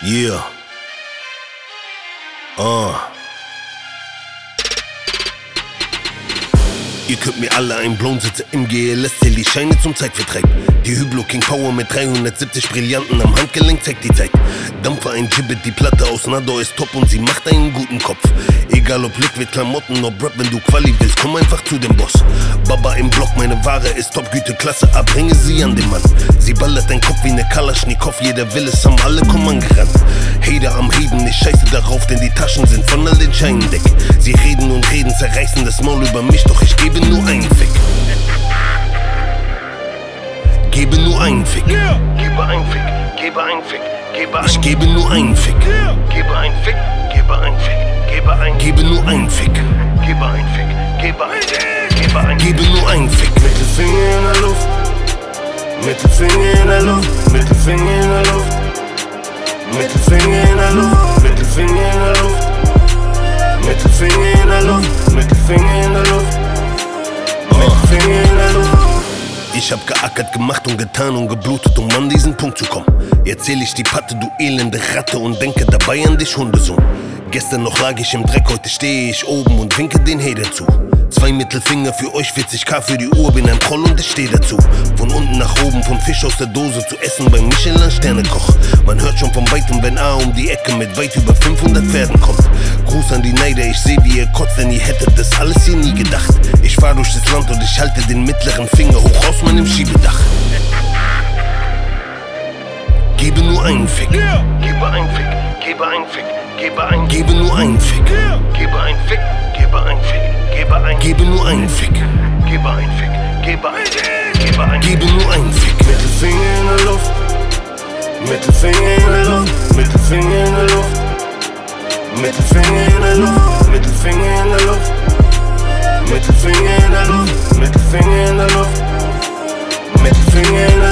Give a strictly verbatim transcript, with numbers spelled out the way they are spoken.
Yeah. Ah. Ihr könnt mir alle einblauen, sitze im G L S, zähl die Scheine zum Zeitvertreib. Die Hublot King Power mit dreihundertsiebzig Brillanten am Handgelenk zeigt die Zeit. Dampfer ein Gibbet, die Platte aus Nador ist top und sie macht einen guten Kopf. Egal ob Liquid, Klamotten, ob Rap, wenn du Quali willst, komm einfach zu dem Boss. Baba im Block, meine Ware ist top, Güteklasse, abbringe sie an den Mann. Sie ballert dein Kopf wie ne Kalaschnikow, jeder will es haben, alle kommen angerannt. Hater am Reden, ich scheiße darauf, denn die Taschen sind von all den Scheinen dick. Sie reden und reden, zerreißen das Maul über mich, doch ich gebe nur einen Fick. Gebe nur einen Fick. Gebe einen Fick, gebe einen Fick, gebe einen. Ich gebe nur einen Fick. Gebe einen Fick, gebe einen Fick, gebe einen. Gebe nur einen Fick. Gebe einen Fick, gebe einen Fick, gebe einen. Gebe nur einen Fick. Mittelfinger in der Luft. Mittelfinger in der Luft. Mittelfinger in der Luft. Mittelfinger in der Luft. Mittelfinger in der Luft. Mittelfinger in der Luft. Mittelfinger in der Luft. Mittelfinger in der Luft. Ich hab geackert, gemacht und getan und geblutet, um an diesen Punkt zu kommen. Jetzt zähl ich die Patte, du elende Ratte, und denke dabei an dich, Hundesohn. Gestern noch lag ich im Dreck, heute stehe ich oben und winke den Hater zu. Zwei Mittelfinger für euch, vierzigtausend für die Uhr, bin ein Troll und ich steh dazu. Von unten nach oben, vom Fisch aus der Dose zu essen beim Michelin-Sternekoch. Man hört schon von weitem, wenn A um die Ecke mit weit über fünfhundert Pferden kommt. Gruß an die Neider, ich seh wie ihr kotzt, denn ihr hättet das alles hier nie gedacht. Ich fahr durch das Land und ich halte den mittleren Finger hoch aus meinem Schiebedach. Gebe nur einen Fick. Gebe einen Fick, gebe einen Fick, gebe einen. Gebe nur einen Fick. Gebe einen Fick, gebe einen Fick, gebe einen. Gebe nur einen Fick. Gebe einen Fick, gebe einen. Gebe einen. Gebe nur einen Fick. Mittelfinger in der Luft. Mittelfinger in der Luft. Mittelfinger in der Luft. Mittelfinger in der Luft. Mittelfinger in der Luft. Mittelfinger in der Luft. Mittelfinger in der Luft. Mittelfinger in der Luft.